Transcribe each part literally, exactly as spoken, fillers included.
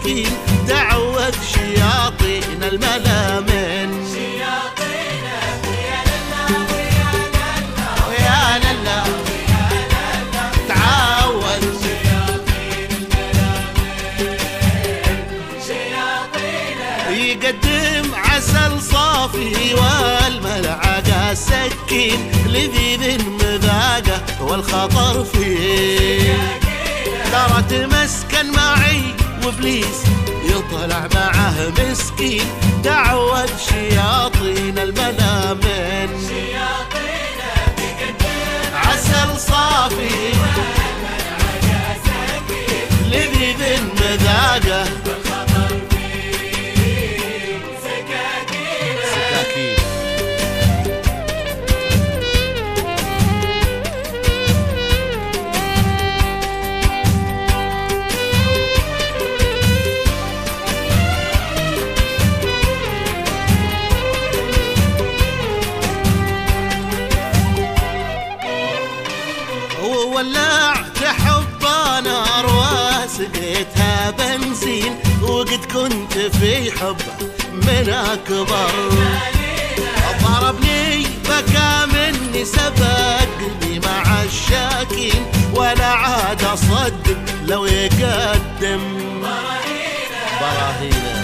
سكين تعوذ شياطين الملامن. شياطينه ويا لله ويا لله ويا لله ويا لله تعوذ شياطين الملامن. شياطينه يقدم عسل صافي والملعقة سكين لذيذ مذاقه والخطر فيه. ترى تمسكن معي وابليس يطلع معه مسكين تعوذ شياطين الملامن. شياطينه بيقدم عسل صافي والملعقة سكين لذيذ مذاقه والخطر فيه. سكاكينه سكاكين. ولعت حب نار وسقيتها بنزين وقد كنت في حب من أكبر. ضربني بكى مني سبقني مع الشاكين ولا عاد أصدق لو يقدم براهينه.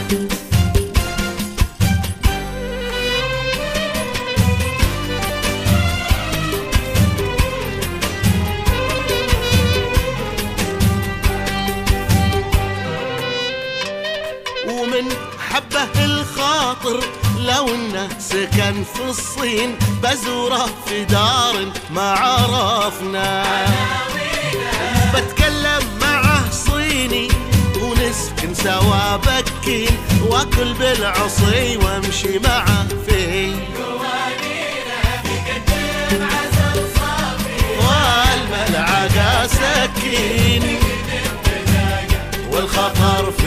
ومن حبه الخاطر لو انه سكن في الصين بزوره في دار ما عرفنا. بتكلم معه صيني ونسكن سوا بكين واكل بالعصي وامشي معه فيه. والملعقة سكين والخطر